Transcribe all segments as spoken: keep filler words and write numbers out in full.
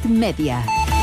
Mèdia.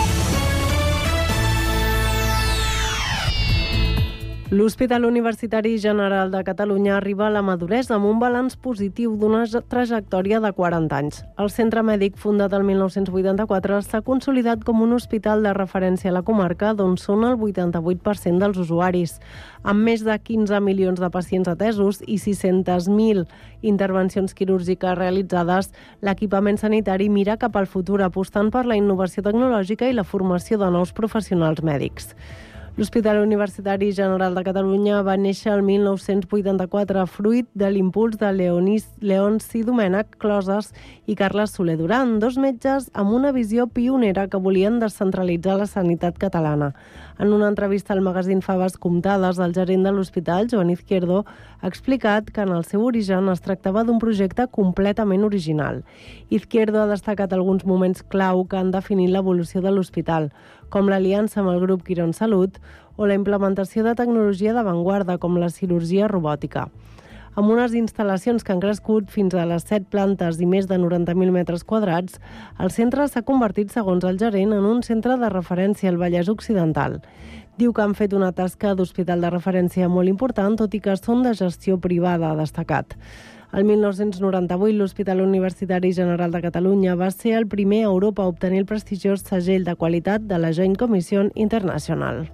L'Hospital Universitari General de Catalunya arriba a la maduresa amb un balanç positiu d'una trajectòria de quaranta anys. El centre mèdic, fundat el mil nou-cents vuitanta-quatre, s'ha consolidat com un hospital de referència a la comarca, d'on són el vuitanta-vuit per cent dels usuaris. Amb més de quinze milions de pacients atesos i sis-centes mil intervencions quirúrgiques realitzades, l'equipament sanitari mira cap al futur, apostant per la innovació tecnològica i la formació de nous professionals mèdics. L'Hospital Universitari General de Catalunya va néixer el mil nou-cents vuitanta-quatre, fruit de l'impuls de Leonís, Leonci Domènech Closes i Carles Soler Duran, dos metges amb una visió pionera que volien descentralitzar la sanitat catalana. En una entrevista al magazín Faves Comptades, el gerent de l'hospital, Joan Izquierdo, ha explicat que en el seu origen es tractava d'un projecte completament original. Izquierdo ha destacat alguns moments clau que han definit l'evolució de l'hospital, com l'aliança amb el grup Quirón Salut o la implementació de tecnologia d'avantguarda com la cirurgia robòtica. Amb unes instal·lacions que han crescut fins a les set plantes i més de noranta mil metres quadrats, el centre s'ha convertit, segons el gerent, en un centre de referència al Vallès Occidental. Diu que han fet una tasca d'hospital de referència molt important, tot i que són de gestió privada, ha destacat. El mil nou-cents noranta-vuit, l'Hospital Universitari General de Catalunya va ser el primer a Europa a obtenir el prestigiós segell de qualitat de la Joint Commission International.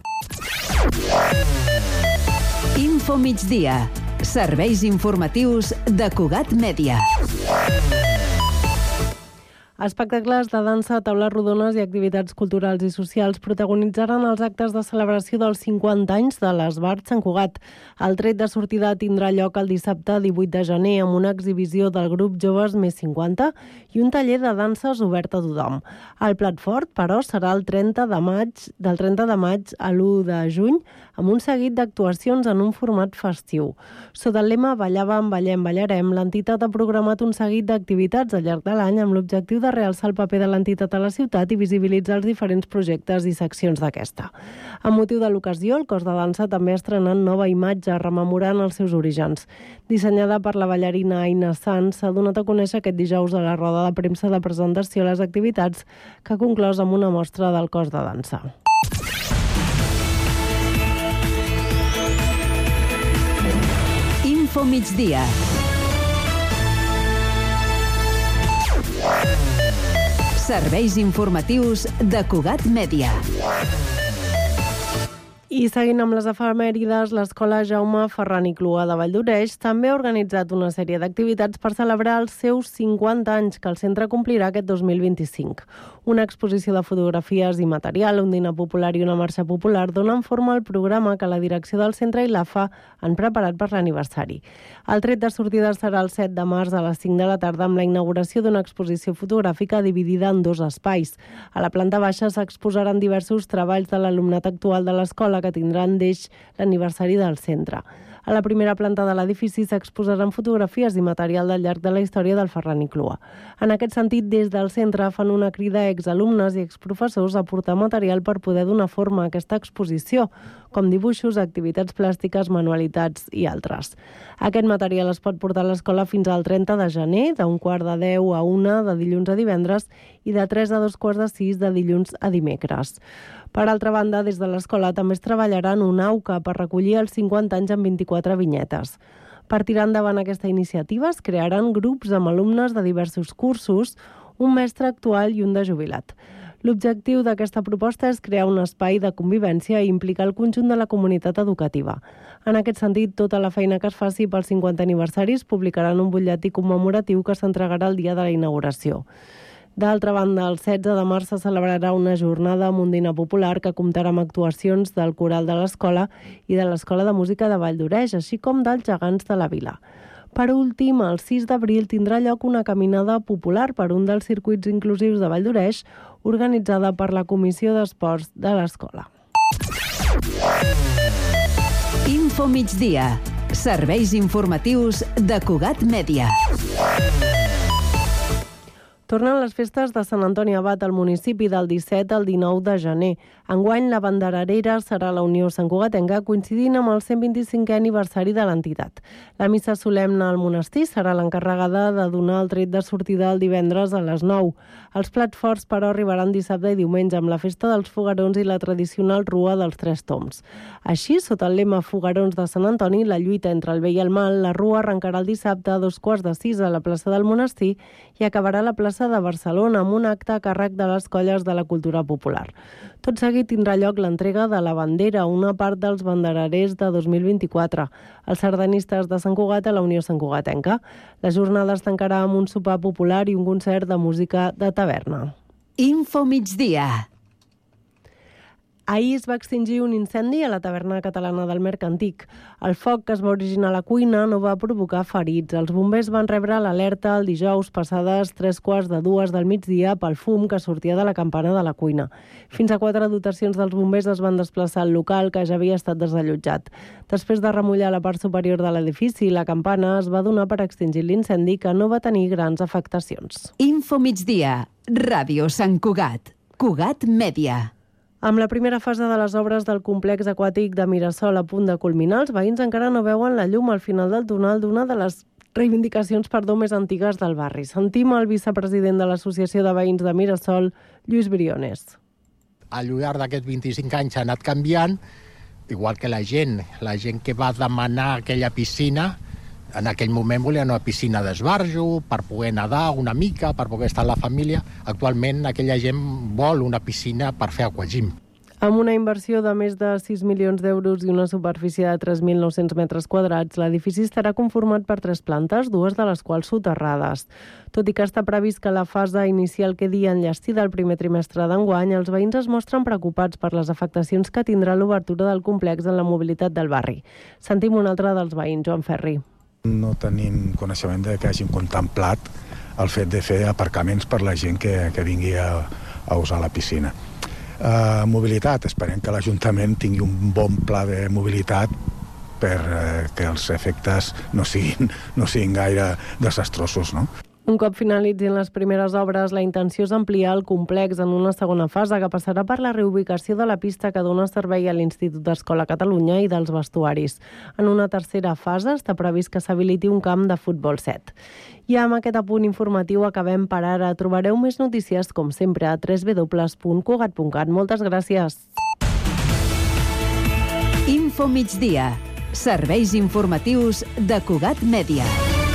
Info migdia. Serveis informatius de Cugat Mèdia. Espectacles de dansa, taules rodones i activitats culturals i socials protagonitzaran els actes de celebració dels cinquanta anys de l'Esbart Sant Cugat. El tret de sortida tindrà lloc el dissabte divuit de gener amb una exhibició del grup Joves Més cinquanta i un taller de danses obert a tothom. El plat fort, però, serà el trenta de maig, del trenta de maig a l'u de juny, amb un seguit d'actuacions en un format festiu. Sota el lema Ballàvem, ballem, ballarem, l'entitat ha programat un seguit d'activitats al llarg de l'any amb l'objectiu de de realçar el paper de l'entitat a la ciutat i visibilitzar els diferents projectes i seccions d'aquesta. Amb motiu de l'ocasió, el cos de dansa també ha estrenat nova imatge rememorant els seus orígens. Dissenyada per la ballarina Aina Sanz, s'ha donat a conèixer aquest dijous a la roda de premsa de presentació a les activitats, que ha conclòs amb una mostra del cos de dansa. Info migdia. Serveis informatius de Cugat Mèdia. I seguint amb les efemèrides, l'Escola Jaume Ferran i Clua de Valldoreix també ha organitzat una sèrie d'activitats per celebrar els seus cinquanta anys, que el centre complirà aquest dos mil vint-i-cinc. Una exposició de fotografies i material, un dinar popular i una marxa popular donen forma al programa que la direcció del centre i l'A F A han preparat per l'aniversari. El tret de sortida serà el set de març a les cinc de la tarda amb la inauguració d'una exposició fotogràfica dividida en dos espais. A la planta baixa s'exposaran diversos treballs de l'alumnat actual de l'escola que tindran d'eix l'aniversari del centre. A la primera planta de l'edifici s'exposaran fotografies i material del llarg de la història del Ferran i Clua. En aquest sentit, des del centre fan una crida a exalumnes i exprofessors a portar material per poder donar forma a aquesta exposició, com dibuixos, activitats plàstiques, manualitats i altres. Aquest material es pot portar a l'escola fins al trenta de gener, d'un quart de deu a una de dilluns a divendres i de tres a dos quarts de sis de dilluns a dimecres. Per altra banda, des de l'escola també es treballaran una auca per recollir els cinquanta anys amb vint-i-quatre vinyetes. Per tirar endavant aquesta iniciativa es crearan grups amb alumnes de diversos cursos, un mestre actual i un de jubilat. L'objectiu d'aquesta proposta és crear un espai de convivència i implicar el conjunt de la comunitat educativa. En aquest sentit, tota la feina que es faci pels cinquanta aniversaris publicaran un butlletí commemoratiu que s'entregarà el dia de la inauguració. D'altra banda, el setze de març se celebrarà una jornada amb un dinar popular que comptarà amb actuacions del coral de l'escola i de l'Escola de Música de Valldoreix, així com dels gegants de la vila. Per últim, el sis d'abril tindrà lloc una caminada popular per un dels circuits inclusius de Valldoreix, organitzada per la Comissió d'Esports de l'escola. Info migdia. Serveis informatius de Cugat Mèdia. Tornen les festes de Sant Antoni Abat al municipi del disset al dinou de gener. Enguany, la banderarera serà la Unió Santcugatenca, coincidint amb el cent vint-i-cinquè aniversari de l'entitat. La missa solemne al monestir serà l'encarregada de donar el tret de sortida el divendres a les nou. Els plats forts, però, arribaran dissabte i diumenge amb la festa dels foguerons i la tradicional rua dels Tres Tombs. Així, sota el lema Foguerons de Sant Antoni, la lluita entre el bé i el mal, la rua arrencarà el dissabte a dos quarts de sis a la plaça del monestir i acabarà a la plaça de Barcelona amb un acte a càrrec de les colles de la cultura popular. Tot seguit tindrà lloc l'entrega de la bandera, una part dels banderarers de dos mil vint-i-quatre. Els sardanistes de Sant Cugat a la Unió Santcugatenca. La jornada es tancarà amb un sopar popular i un concert de música de taverna. Info migdia. Ahir es va extingir un incendi a la taverna catalana del Mercantic. El foc que es va originar a la cuina no va provocar ferits. Els bombers van rebre l'alerta el dijous passades tres quarts de dues del migdia pel fum que sortia de la campana de la cuina. Fins a quatre dotacions dels bombers es van desplaçar al local que ja havia estat desallotjat. Després de remullar la part superior de l'edifici, la campana es va donar per extingir l'incendi que no va tenir grans afectacions. Info migdia. Ràdio Sant Cugat. Cugat Mèdia. Amb la primera fase de les obres del complex aquàtic de Mirasol a punt de culminar, els veïns encara no veuen la llum al final del túnel d'una de les reivindicacions perdó, més antigues del barri. Sentim el vicepresident de l'Associació de Veïns de Mirasol, Lluís Briones. Al llarg d'aquests vint-i-cinc anys ha anat canviant, igual que la gent. La gent que va demanar aquella piscina, en aquell moment volia una piscina d'esbarjo, per poder nedar una mica, per poder estar amb la família. Actualment aquella gent vol una piscina per fer aquagym. Amb una inversió de més de sis milions d'euros i una superfície de tres mil nou-cents metres quadrats, l'edifici estarà conformat per tres plantes, dues de les quals soterrades. Tot i que està previst que la fase inicial quedi enllestida el primer trimestre d'enguany, els veïns es mostren preocupats per les afectacions que tindrà l'obertura del complex en la mobilitat del barri. Sentim un altre dels veïns, Joan Ferri. No tenim coneixement de que hagin contemplat el fet de fer aparcaments per la gent que, que vingui a, a usar la piscina. Uh, mobilitat, esperem que l'Ajuntament tingui un bon pla de mobilitat per uh, que els efectes no siguin, no siguin gaire desastrosos, no? Un cop finalitzin les primeres obres, la intenció és ampliar el complex en una segona fase que passarà per la reubicació de la pista que dona servei a l'Institut d'Escola Catalunya i dels vestuaris. En una tercera fase està previst que s'habiliti un camp de futbol set. I amb aquest apunt informatiu acabem per ara. Trobareu més notícies, com sempre, a w w w punt cugat punt cat. Moltes gràcies. Info migdia. Serveis informatius de Cugat Mèdia.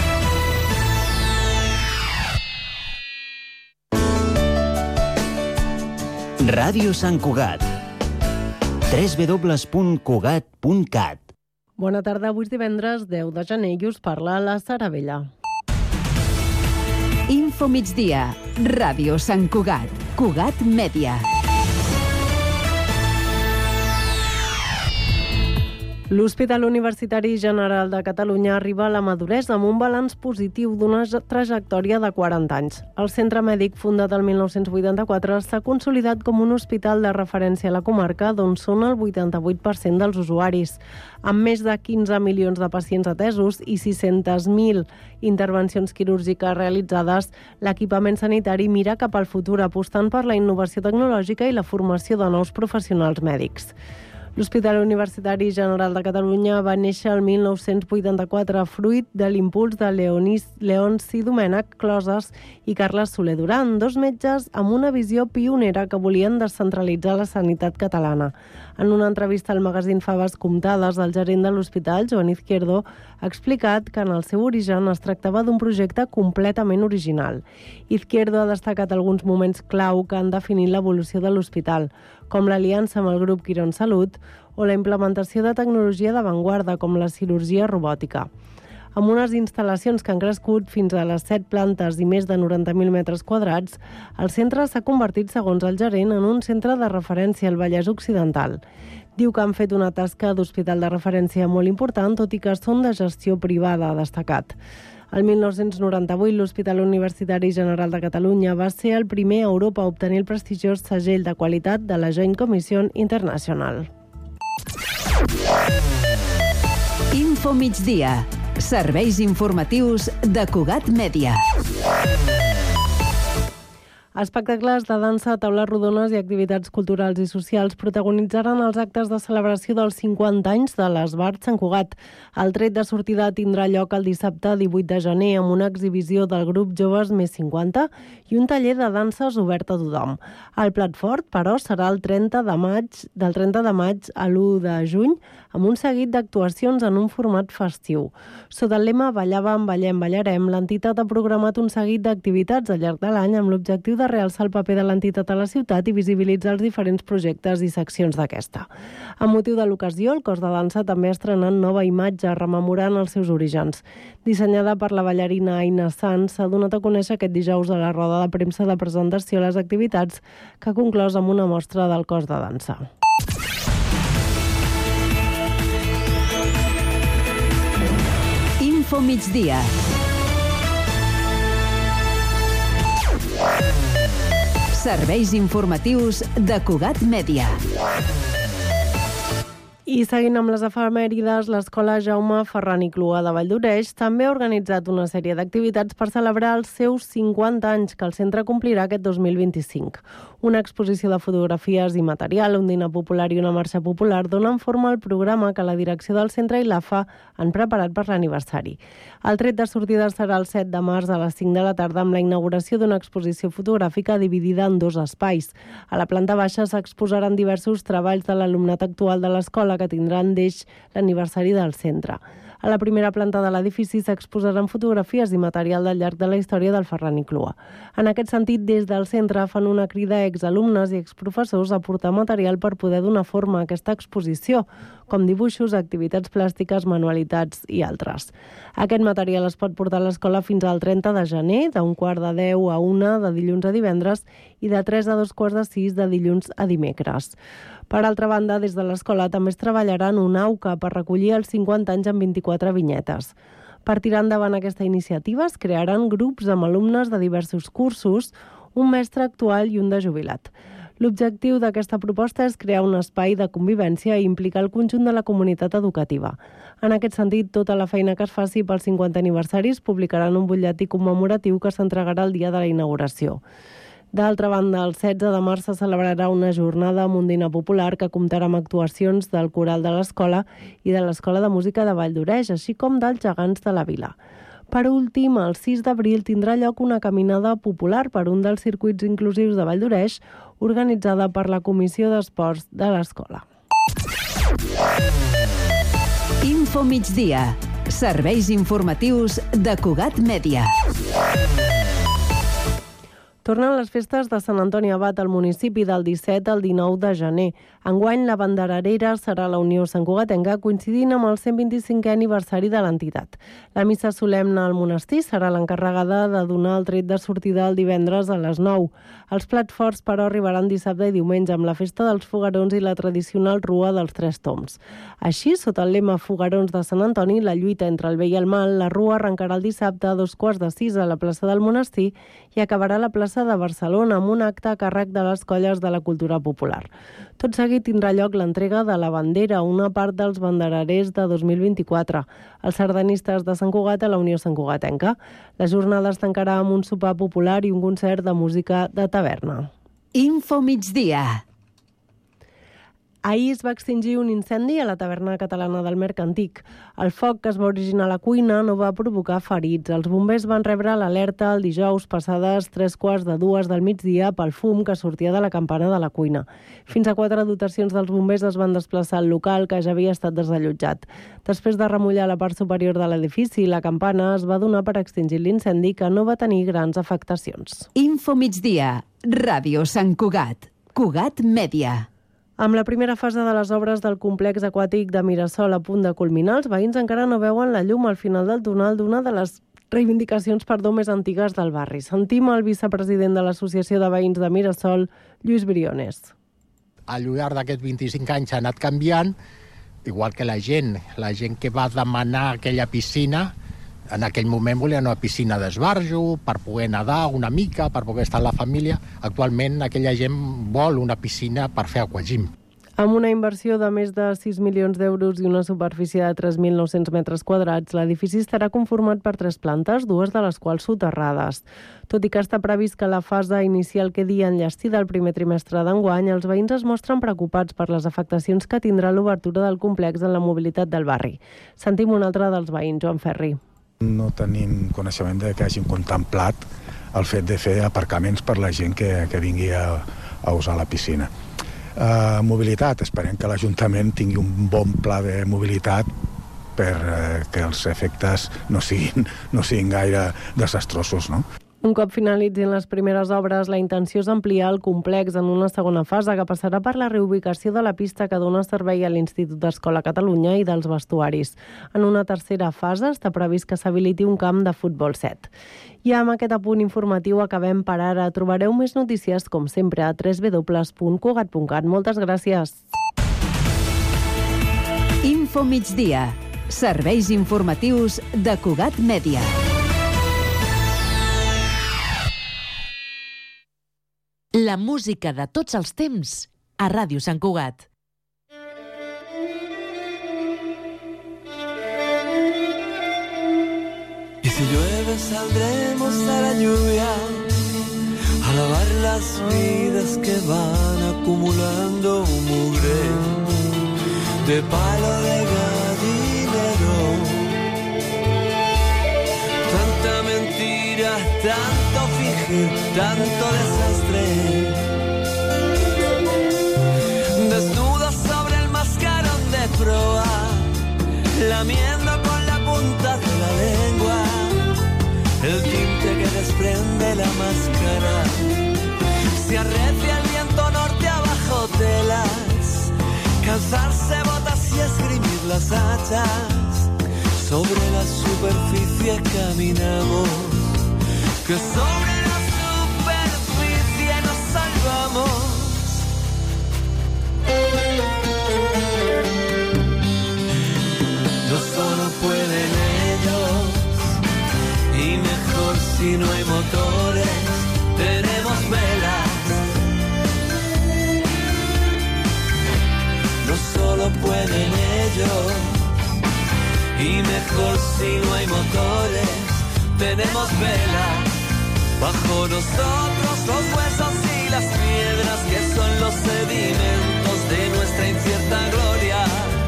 Ràdio Sant Cugat. w w w punt cugat punt cat. Bona tarda, avui és divendres deu de gener i us parla la Sara Vella. Info migdia. Ràdio Sant Cugat. Cugat Mèdia. L'Hospital Universitari General de Catalunya arriba a la maduresa amb un balanç positiu d'una trajectòria de quaranta anys. El centre mèdic, fundat el mil nou-cents vuitanta-quatre, s'ha consolidat com un hospital de referència a la comarca, d'on són el vuitanta-vuit per cent dels usuaris. Amb més de quinze milions de pacients atesos i sis-centes mil intervencions quirúrgiques realitzades, l'equipament sanitari mira cap al futur, apostant per la innovació tecnològica i la formació de nous professionals mèdics. L'Hospital Universitari General de Catalunya va néixer el mil nou-cents vuitanta-quatre, fruit de l'impuls de Leonís, Leonci Domènech Closes i Carles Soler Duran, dos metges amb una visió pionera que volien descentralitzar la sanitat catalana. En una entrevista al magazín Faves Comptades, el gerent de l'hospital, Joan Izquierdo, ha explicat que en el seu origen es tractava d'un projecte completament original. Izquierdo ha destacat alguns moments clau que han definit l'evolució de l'hospital, com l'aliança amb el grup Quirón Salut o la implementació de tecnologia d'avantguarda com la cirurgia robòtica. Amb unes instal·lacions que han crescut fins a les set plantes i més de noranta mil metres quadrats, el centre s'ha convertit, segons el gerent, en un centre de referència al Vallès Occidental. Diu que han fet una tasca d'hospital de referència molt important, tot i que són de gestió privada, ha destacat. El mil nou-cents noranta-vuit, l'Hospital Universitari General de Catalunya va ser el primer a Europa a obtenir el prestigiós segell de qualitat de la Joint Commission International. Info migdia. Serveis informatius de Cugat Mèdia. Espectacles de dansa, taules rodones i activitats culturals i socials protagonitzaran els actes de celebració dels cinquanta anys de l'Esbart Sant Cugat. El tret de sortida tindrà lloc el dissabte divuit de gener amb una exhibició del grup Joves Més cinquanta i un taller de danses obert a tothom. El plat fort, però, serà el trenta de maig, del trenta de maig a l'u de juny, amb un seguit d'actuacions en un format festiu. Sota el lema Ballàvem, ballem, ballarem, l'entitat ha programat un seguit d'activitats al llarg de l'any amb l'objectiu de realçar el paper de l'entitat a la ciutat i visibilitzar els diferents projectes i seccions d'aquesta. Amb motiu de l'ocasió, el cos de dansa també ha estrenat nova imatge rememorant els seus orígens. Dissenyada per la ballarina Aina Sanz, s'ha donat a conèixer aquest dijous a la roda de premsa de presentació a les activitats que ha conclòs amb una mostra del cos de dansa. Info migdia. Serveis informatius de Cugat Mèdia. I seguint amb les efemèrides, l'Escola Jaume Ferran i Clua de Valldoreix també ha organitzat una sèrie d'activitats per celebrar els seus cinquanta anys que el centre complirà aquest dos mil vint-i-cinc. Una exposició de fotografies i material, un dinar popular i una marxa popular donen forma al programa que la direcció del centre i l'A F A han preparat per l'aniversari. El tret de sortida serà el set de març a les cinc de la tarda amb la inauguració d'una exposició fotogràfica dividida en dos espais. A la planta baixa s'exposaran diversos treballs de l'alumnat actual de l'escola que tindran d'eix l'aniversari del centre. A la primera planta de l'edifici s'exposaran fotografies i material del llarg de la història del Ferran i Clua. En aquest sentit, des del centre fan una crida a exalumnes i exprofessors a portar material per poder donar forma a aquesta exposició, com dibuixos, activitats plàstiques, manualitats i altres. Aquest material es pot portar a l'escola fins al trenta de gener, d'un quart de deu a una de dilluns a divendres i de tres a dos quarts de sis de dilluns a dimecres. Per altra banda, des de l'escola també es treballarà en una auca per recollir els cinquanta anys amb vint-i-quatre vinyetes. Per tirar endavant aquesta iniciativa es crearan grups amb alumnes de diversos cursos, un mestre actual i un de jubilat. L'objectiu d'aquesta proposta és crear un espai de convivència i implicar el conjunt de la comunitat educativa. En aquest sentit, tota la feina que es faci pels cinquanta aniversaris publicaran un butlletí commemoratiu que s'entregarà el dia de la inauguració. D'altra banda, el setze de març se celebrarà una jornada amb un dinar popular que comptarà amb actuacions del coral de l'escola i de l'Escola de Música de Valldoreix, així com dels gegants de la vila. Per últim, el sis d'abril tindrà lloc una caminada popular per un dels circuits inclusius de Valldoreix, organitzada per la Comissió d'Esports de l'escola. Info migdia. Serveis informatius de Cugat Mèdia. Tornen les festes de Sant Antoni Abat al municipi del disset al dinou de gener. Enguany, la banderarera serà la Unió Santcugatenca, coincidint amb el cent vint-i-cinquè aniversari de l'entitat. La missa solemne al monestir serà l'encarregada de donar el tret de sortida el divendres a les nou. Els plats forts, però, arribaran dissabte i diumenge amb la festa dels foguerons i la tradicional rua dels Tres Tombs. Així, sota el lema Foguerons de Sant Antoni, la lluita entre el bé i el mal, la rua arrencarà el dissabte a dos quarts de sis a la plaça del monestir i acabarà a la plaça de Barcelona amb un acte a càrrec de les colles de la cultura popular. Tot seguit tindrà lloc l'entrega de la bandera, una part dels banderarers de dos mil vint-i-quatre, els sardanistes de Sant Cugat a la Unió Santcugatenca. La jornada es tancarà amb un sopar popular i un concert de música de taverna. Info migdia. Ahir es va extingir un incendi a la taverna catalana del Mercantic. El foc que es va originar a la cuina no va provocar ferits. Els bombers van rebre l'alerta el dijous passades tres quarts de dues del migdia pel fum que sortia de la campana de la cuina. Fins a quatre dotacions dels bombers es van desplaçar al local que ja havia estat desallotjat. Després de remullar la part superior de l'edifici, la campana es va donar per extingir l'incendi que no va tenir grans afectacions. Info migdia. Ràdio Sant Cugat. Cugat Mèdia. Amb la primera fase de les obres del complex aquàtic de Mirasol a punt de culminar, els veïns encara no veuen la llum al final del túnel d'una de les reivindicacions perdó, més antigues del barri. Sentim el vicepresident de l'Associació de Veïns de Mirasol, Lluís Briones. Al llarg d'aquests vint-i-cinc anys ha anat canviant, igual que la gent. La gent que va demanar aquella piscina, en aquell moment volia una piscina d'esbarjo per poder nedar una mica, per poder estar amb la família. Actualment aquella gent vol una piscina per fer aquagym. Amb una inversió de més de sis milions d'euros i una superfície de tres mil nou-cents metres quadrats, l'edifici estarà conformat per tres plantes, dues de les quals soterrades. Tot i que està previst que la fase inicial quedi enllestida el primer trimestre d'enguany, els veïns es mostren preocupats per les afectacions que tindrà l'obertura del complex en la mobilitat del barri. Sentim un altre dels veïns, Joan Ferri. No tenim coneixement de que hagin contemplat el fet de fer aparcaments per la gent que, que vingui a, a usar la piscina. Uh, mobilitat, esperem que l'Ajuntament tingui un bon pla de mobilitat per uh, que els efectes no siguin, no siguin gaire desastrosos, no? Un cop finalitzin les primeres obres, la intenció és ampliar el complex en una segona fase que passarà per la reubicació de la pista que dona servei a l'Institut d'Escola Catalunya i dels vestuaris. En una tercera fase està previst que s'habiliti un camp de futbol set. I amb aquest apunt informatiu acabem per ara. Trobareu més notícies, com sempre, a w w w punt cugat punt cat. Moltes gràcies. Info migdia. Serveis informatius de Cugat Mèdia. La música de tots els temps a Ràdio Sant Cugat. Y si llueve saldremos a la lluvia a lavar las vidas que van acumulando mugre de palo de gallinero. Tanta mentira, tanto fingir, tanto desastre. Desnudos sobre el mascarón de proa, lamiendo con la punta de la lengua el tinte que desprende la máscara. Si arrecia el viento norte abajo telas, calzarse botas y esgrimir las hachas. Sobre la superficie caminamos, que sobre la superficie nos salvamos. No solo pueden ellos, y mejor si no hay motores, tenemos velas. No solo pueden ellos, y mejor si no hay motores, tenemos velas. Bajo nosotros los huesos y las piedras que son los sedimentos de nuestra incierta gloria.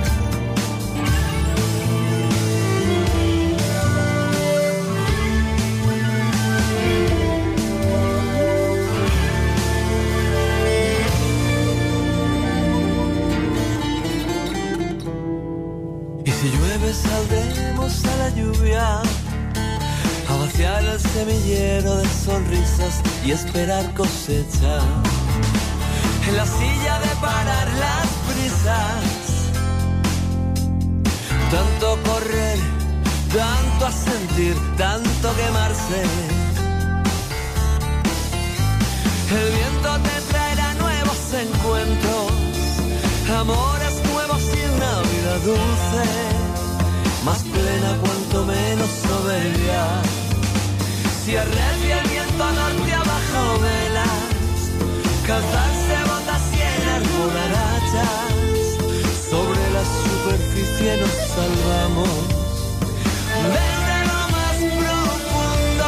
Y si llueve saldremos a la lluvia a vaciar el semillero de sonrisas y esperar cosecha. En la silla de parar las prisas, tanto correr, tanto a sentir, tanto quemarse. El viento te traerá nuevos encuentros, amores nuevos y una vida dulce, más plena cuanto menos soberbia. Si arrecia el viento norte abajo velas, calzarse botas y enarbolar hachas. Sobre la superficie nos salvamos, desde lo más profundo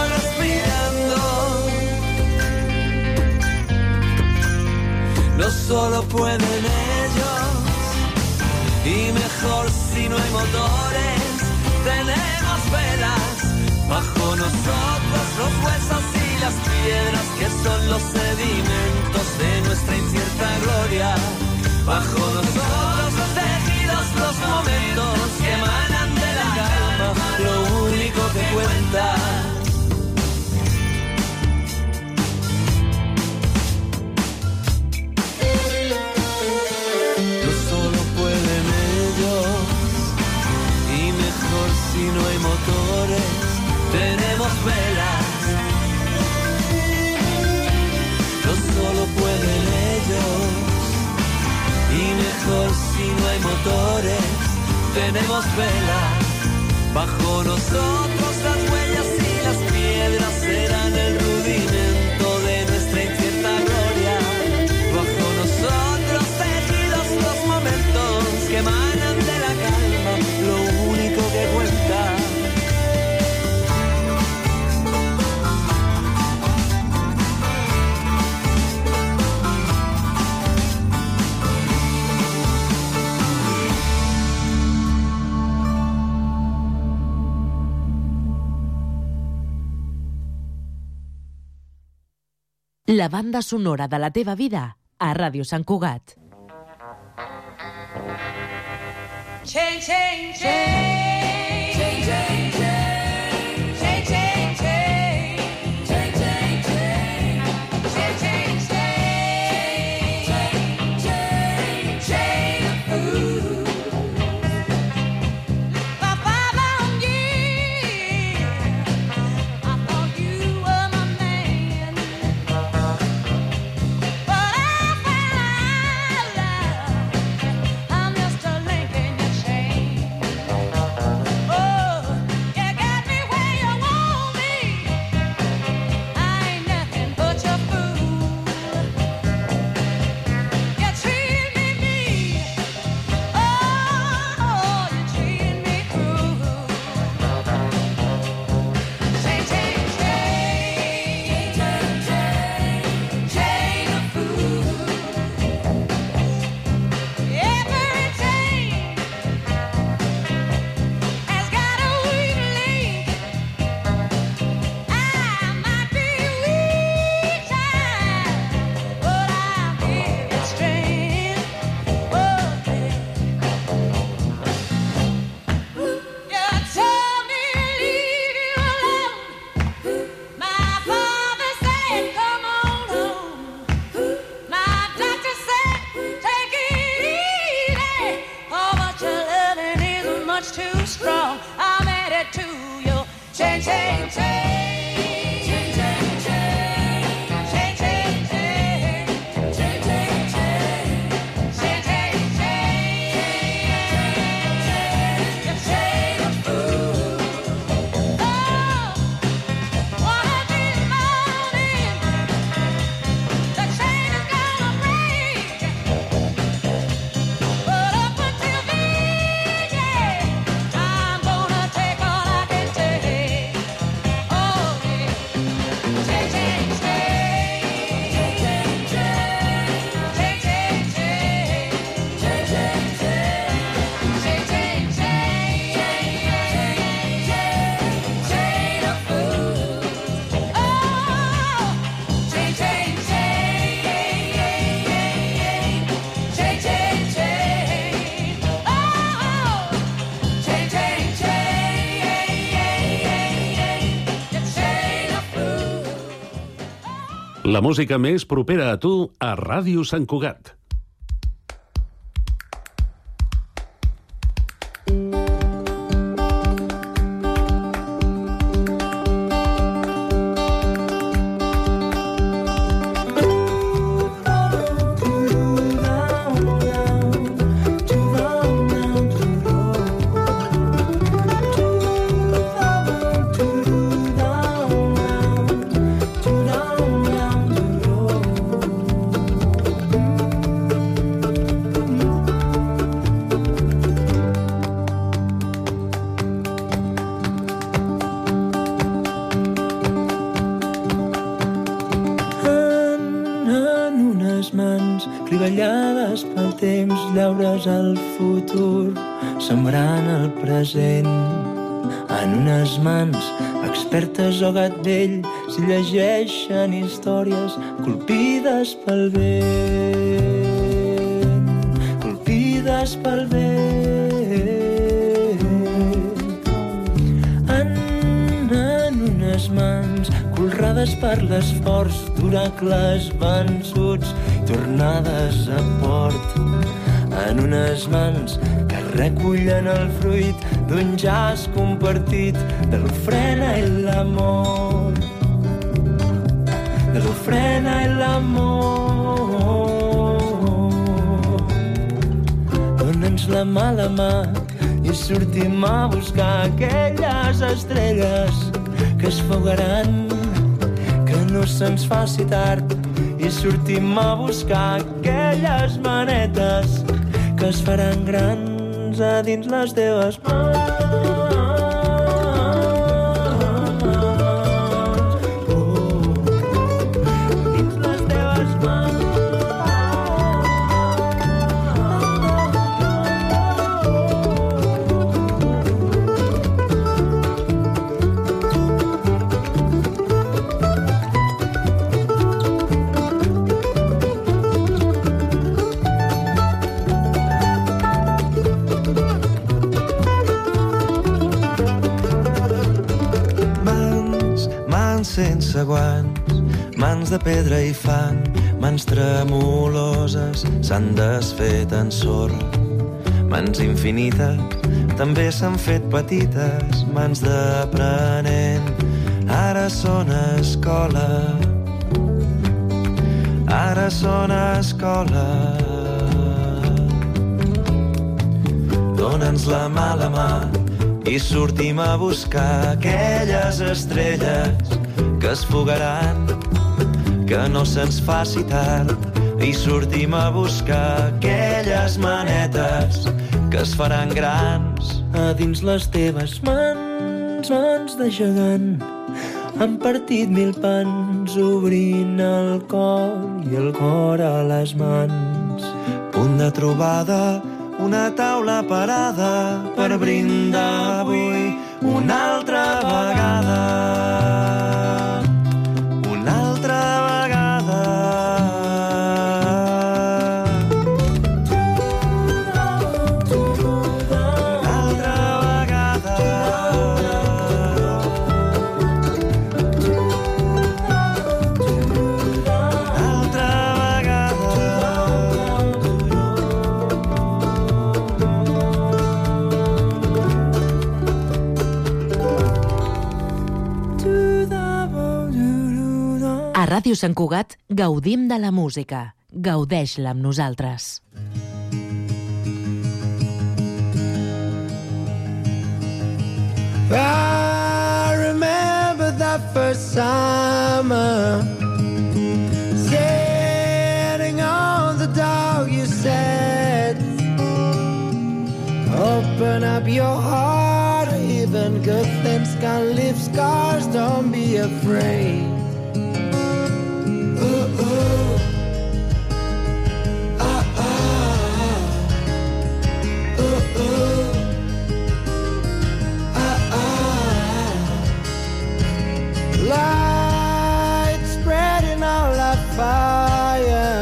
respirando. No solo pueden ellos, y mejor si no hay motores, tenemos velas. Bajo nosotros los huesos y las piedras que son los sedimentos de nuestra incierta gloria. Bajo nosotros los tejidos, los momentos que emanan de la calma, lo único que cuenta. No solo pueden ellos, y mejor si no hay motores, tenemos velas. No solo pueden ellos, y mejor si no hay motores, tenemos velas. Bajo nosotros las huellas y las piedras serán el rudimento de nuestra incierta gloria. Bajo nosotros tejidos los la banda sonora de la teva vida a Ràdio Sant Cugat. Change, change, change, change, change, change, change, change, change, change, change, change, change, change, change, change, ooh. For five long years, I thought you were my man, but I found out I'm just a link in your chain. Oh, you got me where you want me. I ain't nothing but your fool. You treat me mean. Oh, you treat me cruel. Change, change, change, change, change, change of fool. Every chain has got a weak link. I might be weak, child, but I'll give you strength. Oh, you told me leave you alone. My father said come on home. My doctor said take it easy. Oh, but your loving is much too strong. I'm headed to you. Change, change, change, change, change, change, change, change, change, change, change, change, change, change, change of fool. Oh, one of these mornings, the chain is gonna break. But up until then, yeah, I'm gonna take all I can take. Oh, yeah. Change, change, change, change, change, change, change, change, change, change, change, change, change, change, change of fool. Oh, change, change, change, change, change, change. Oh, change, change, change, change of fool. La música més propera a tu a Ràdio Sant Cugat. En unes mans clivellades pel temps, llaures al futur, sembrant el present. En unes mans expertes o gat vell, si llegeixen històries colpides pel vent, colpides pel vent. En, en unes mans colrades per l'esforç d'oracles vençuts, tornades a port. En unes mans que recullen el fruit d'un jazz compartit de l'ofrena i l'amor, de l'ofrena i l'amor. Dóna'ns la mà a la mà i sortim a buscar aquelles estrelles que es fogaran, que no se'ns faci tard, i sortim a buscar aquelles manetes que es faran grans a dins les teves mans. guants, mans de pedra i fang, mans tremoloses s'han desfet en sorra. Mans infinites també s'han fet petites, mans d'aprenent, ara són escola. Ara són escola. Dóna'ns la mà a la mà i sortim a buscar aquelles estrelles que es fugaran, que no se'ns faci tard, i sortim a buscar aquelles manetes que es faran grans. A dins les teves mans, mans de gegant, han partit mil pans, obrint el cor i el cor a les mans. Punt de trobada, una taula parada per brindar avui una altra vegada. Una altra vegada. Una altra vegada. Una altra A Ràdio Sant Cugat gaudim de la música. Gaudeix-la amb nosaltres. I remember that first summer, sitting on the dock, you said, open up your heart, even good things can leave scars, don't be afraid. Ooh, ooh. Ah, ah. Ooh, ooh. Light spreading all that fire.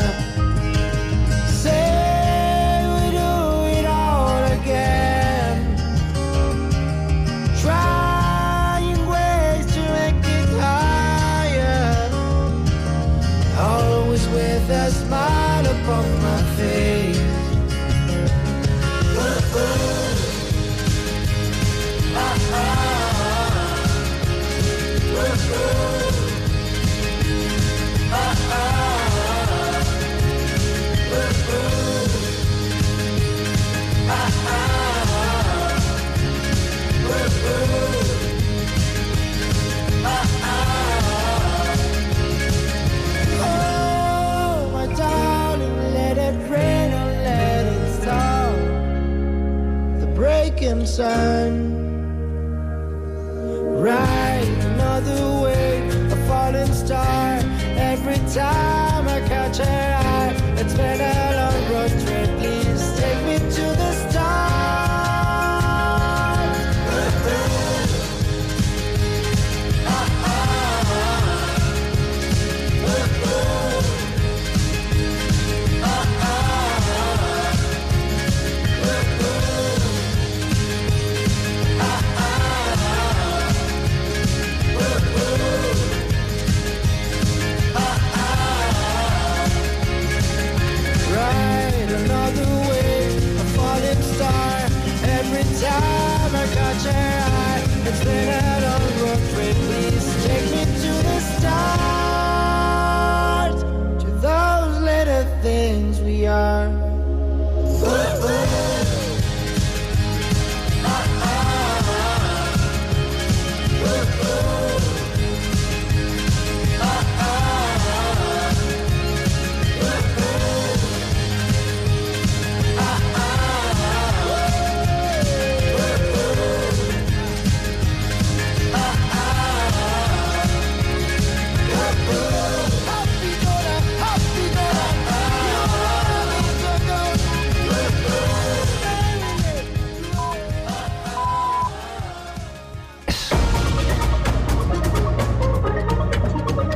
Say we do it all again. Trying ways to make it higher. Always with a smile upon my face. Ooh, ooh. Ah, ah. Oh, my darling, let it rain or let it stop. The breaking sun, right.